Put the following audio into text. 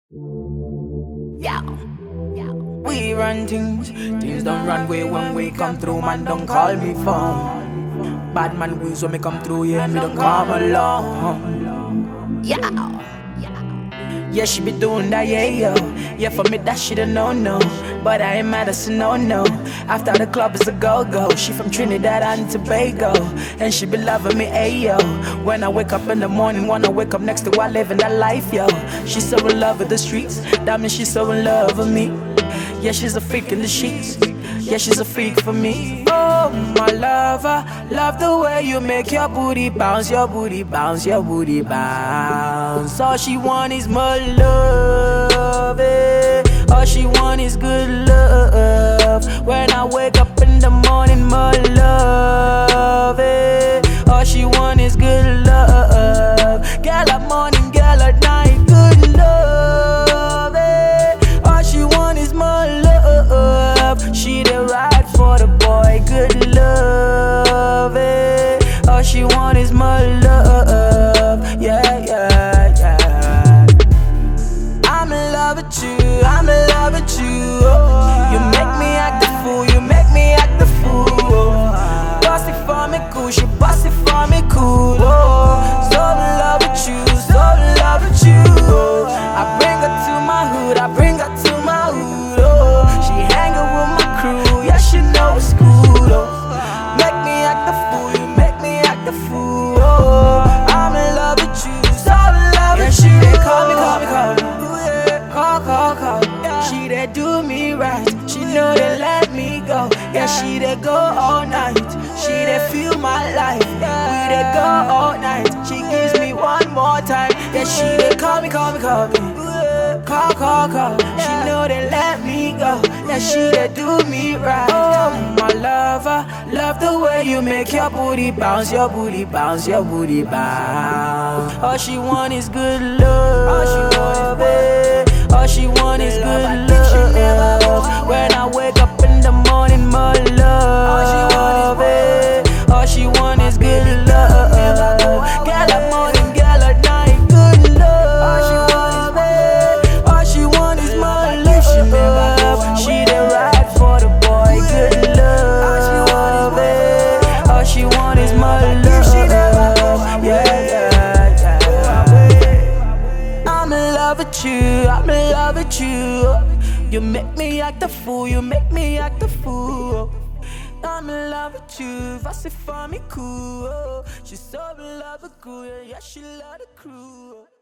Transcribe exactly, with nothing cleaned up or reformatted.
Yeah, yeah. We run things, things don't run way when we come through. Man, don't call me phone. Bad man wins when me come through, yeah, me don't come along. Yeah. Yeah, she be doing that, yeah, yo. Yeah, for me that shit a no-no, but I ain't mad, it's a no-no. After the club is a go-go. She from Trinidad and Tobago, and she be loving me, ayo. When I wake up in the morning, wanna wake up next to her, living that life, yo. She's so in love with the streets, that means she's so in love with me. Yeah, she's a freak in the sheets, yeah, she's a freak for me. Oh, my lover, love the way you make your booty bounce, your booty bounce, your booty bounce. All she want is more love, eh? All she want is good love. When I wake up in the morning, more love, eh? All she want is good love. Girl at morning, girl at night, good love, eh? All she want is more love. She the ride for the boy, good love, eh? All she want is more love, yeah, yeah, yeah. I'm in love with you, I'm in love with you. Oh, you make me act the fool, you make me act the fool. Oh, boss it for me cool, she boss it for me cool. Oh, so in love with you, so in love with you. Oh, I bring her to my hood, I bring her to my hood. Oh, she hanging with my crew, yeah, she know it's cool. Oh, make me act the fool, you make me act the fool. Oh, I'm in love with you, so in love with you. Yeah, she they call me, call me, call me. Call, call, call. She they do me right. She know they let me go. Yeah, she they go all night. She they feel my life. We they go all night. She gives me one more time. Yeah, she they call me, call me, call me. Call, call, call. She know they let me go. Yeah, she they do me right. Oh, my lover, love the way you make your booty bounce, your booty bounce, your booty bounce. All she want is good love. All she want is good. All she want is good love. When I wake up in the morning, more love, eh? All she want is good love. Girl at morning, girl at night, good love, eh? All she want is more love. She the ride for the boy, good love, eh? All she want is more love, yeah, yeah, yeah. I'm in love with you, I'm in love with you. You make me act a fool, you make me act a fool. I'm in love with you, Vassy for me cool. She's so in love with crew, yeah, she love the crew.